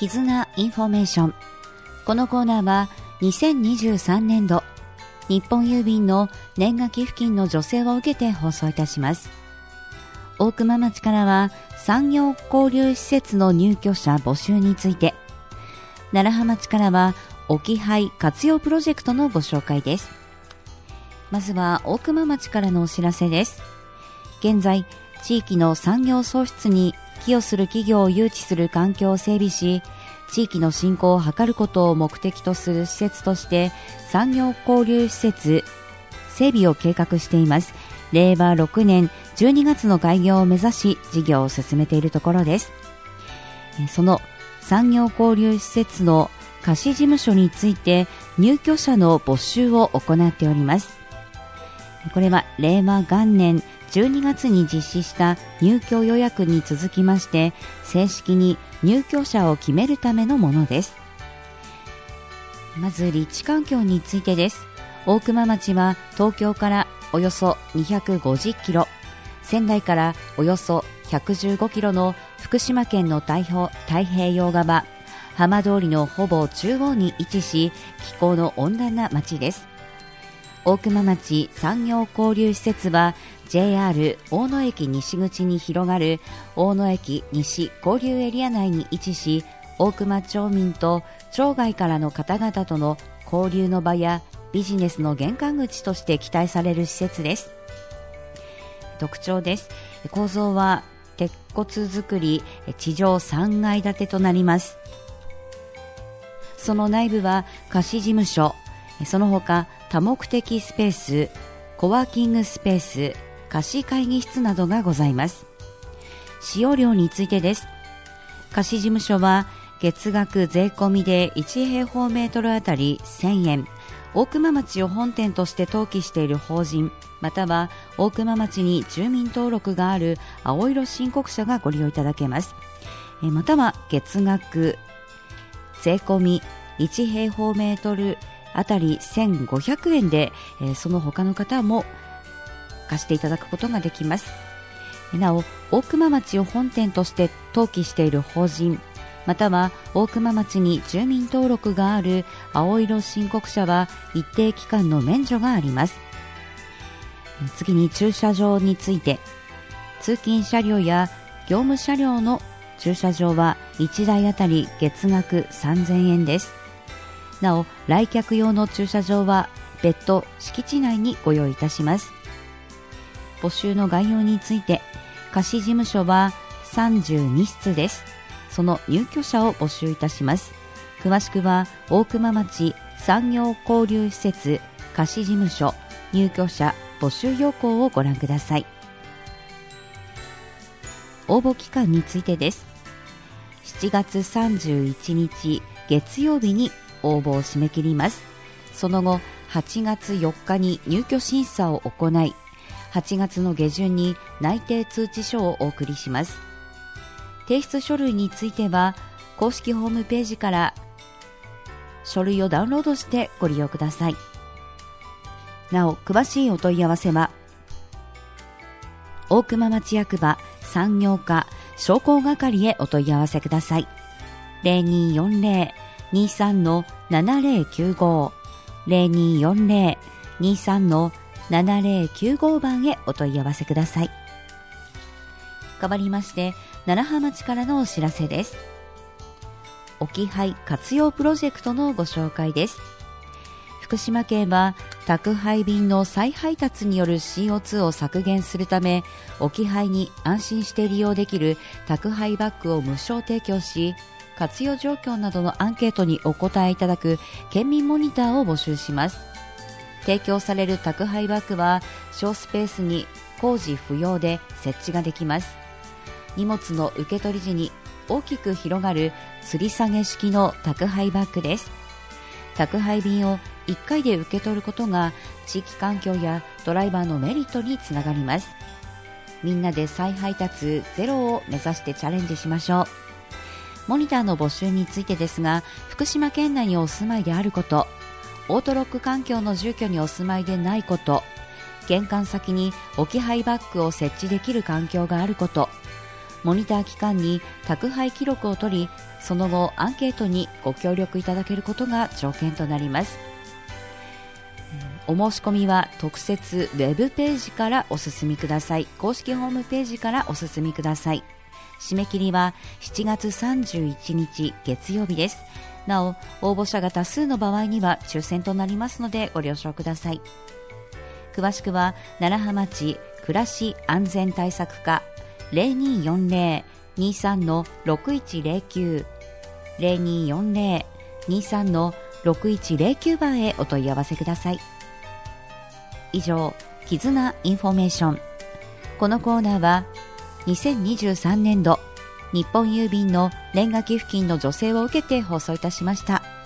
絆インフォメーション。このコーナーは2023年度日本郵便の年賀寄付金の助成を受けて放送いたします。大熊町からは産業交流施設の入居者募集について、楢葉町からは置き配活用プロジェクトのご紹介です。まずは大熊町からのお知らせです。現在、地域の産業創出に寄与する企業を誘致する環境を整備し、地域の振興を図ることを目的とする施設として産業交流施設整備を計画しています。令和6年12月の開業を目指し事業を進めているところです。その産業交流施設の貸し事務所について入居者の募集を行っております。これは令和元年12月に実施した入居予約に続きまして正式に入居者を決めるためのものです。まず立地環境についてです。大熊町は東京からおよそ250キロ、仙台からおよそ115キロの福島県の太平洋側浜通りのほぼ中央に位置し、気候の温暖な町です。大熊町産業交流施設は JR 大野駅西口に広がる大野駅西交流エリア内に位置し、大熊町民と町外からの方々との交流の場やビジネスの玄関口として期待される施設です。特徴です。構造は鉄骨造り、地上3階建てとなります。その内部は貸し事務所、その他多目的スペース、コワーキングスペース、貸し会議室などがございます。使用料についてです。貸し事務所は月額税込みで1平方メートルあたり1000円、大熊町を本店として登記している法人または大熊町に住民登録がある青色申告者がご利用いただけます。または月額税込み1平方メートルあたり1500円で、その他の方も貸していただくことができます。なお、大熊町を本店として登記している法人または大熊町に住民登録がある青色申告者は一定期間の免除があります。次に駐車場について、通勤車両や業務車両の駐車場は1台あたり月額3000円です。なお、来客用の駐車場は別途敷地内にご用意いたします。募集の概要について、貸し事務所は32室です。その入居者を募集いたします。詳しくは大熊町産業交流施設貸し事務所入居者募集要項をご覧ください。応募期間についてです。7月31日月曜日に応募を締め切ります。その後8月4日に入居審査を行い、8月の下旬に内定通知書をお送りします。提出書類については公式ホームページから書類をダウンロードしてご利用ください。なお、詳しいお問い合わせは大熊町役場産業課商工係へお問い合わせください。0240-23-7095 0240-23-7095 番へお問い合わせください。変わりまして楢葉町からのお知らせです。置き配活用プロジェクトのご紹介です。福島県は宅配便の再配達による CO2 を削減するため、置き配に安心して利用できる宅配バッグを無償提供し、活用状況などのアンケートにお答えいただく県民モニターを募集します。提供される宅配バッグは小スペースに工事不要で設置ができます。荷物の受け取り時に大きく広がる吊り下げ式の宅配バッグです。宅配便を1回で受け取ることが地域環境やドライバーのメリットにつながります。みんなで再配達ゼロを目指してチャレンジしましょう。モニターの募集についてですが、福島県内にお住まいであること、オートロック環境の住居にお住まいでないこと、玄関先に置き配バッグを設置できる環境があること、 モニター期間に宅配記録を取り、その後アンケートにご協力いただけることが条件となります。お申し込みは特設ウェブページからお進みください。公式ホームページからお進みください。締め切りは7月31日月曜日です。なお、応募者が多数の場合には抽選となりますのでご了承ください。詳しくは楢葉町暮らし安全対策課 0240-23-6109 0240-23-6109 番へお問い合わせください。以上、絆インフォメーション。このコーナーは2023年度日本郵便の年賀寄付金の助成を受けて放送いたしました。